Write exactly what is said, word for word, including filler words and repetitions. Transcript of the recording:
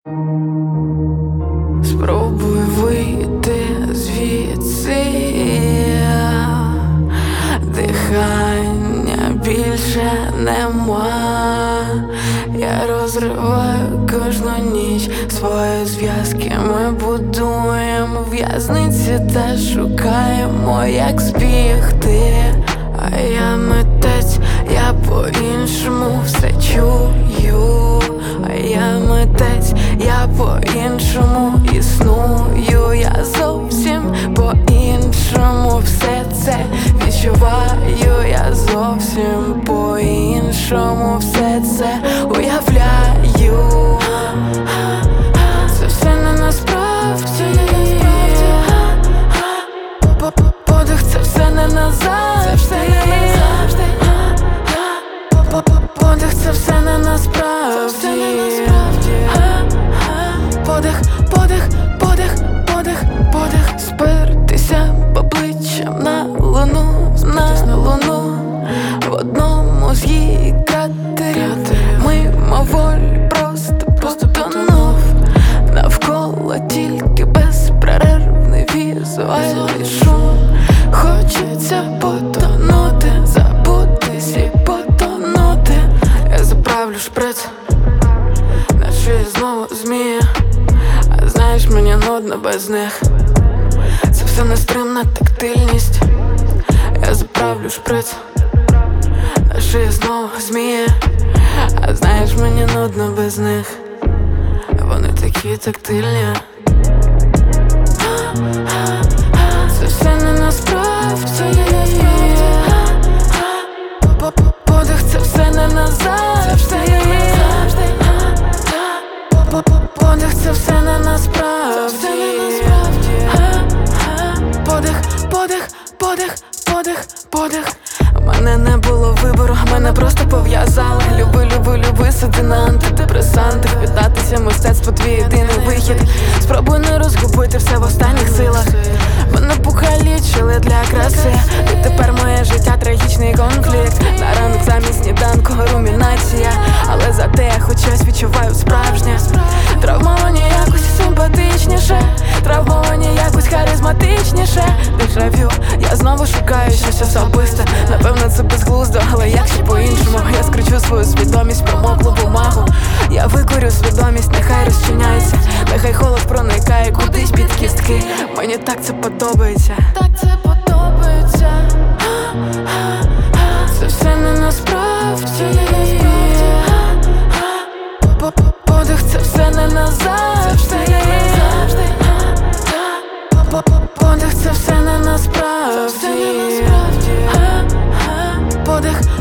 Спробуй вийти звідси, дихання більше нема. Я розриваю кожну ніч свої зв'язки. Ми будуємо в'язниці та шукаємо, як збігти. А я митець, я по-іншому все чую. А я митець, я по-іншому існую. Я зовсім по-іншому все це відчуваю. Я зовсім по-іншому все це уявляю. Це все не насправді. Подих, це все не назавжди. Подих, це все не насправді. Подих, подих, подих, подих, подих. Спертися обличчям на луну, на луну. В одному з її кратерів мимоволі просто потонув. Навколо тільки безперервний візуальний шум. Хочеться потонути, забутись і потонути. Я заправлю шприц, наче я знову змія. А знаєш, мені нудно без них. Це все нестримна тактильність. Я заправлю шприц, наче я знову змія. А знаєш, мені нудно без них. Вони такі тактильні. Це все не насправді. Подих, це все не назавжди. Подих, це все не насправді. Подих, подих, подих, подих, подих. У мене не було вибору, мене просто пов'язали. Люби, люби, люби, сиди на антидепресантах. Віддатися мистецтву, твій єдиний вихід. Спробуй не розгубити все в останніх силах. Мене покалічили для краси. І тепер моє життя трагічний конфлікт. На ранок замість сніданку румінація. Але зате я хоч щось відчуваю справжнє. Травмовані якось симпатичніше. Травмовані якось харизматичніше. Дежавю, я знову шукаю щось особисте. Напевно це безглуздо, але як ще по-іншому. Я скручу свою свідомість, промоклу бумагу. Я викурю свідомість, нехай розчиняється. Нехай холод проникає кудись під кістки. Мені так це подобається. Так це подобається. Це все не насправді. Подих, це все не назавжди. Подих, це все не насправді. Подих,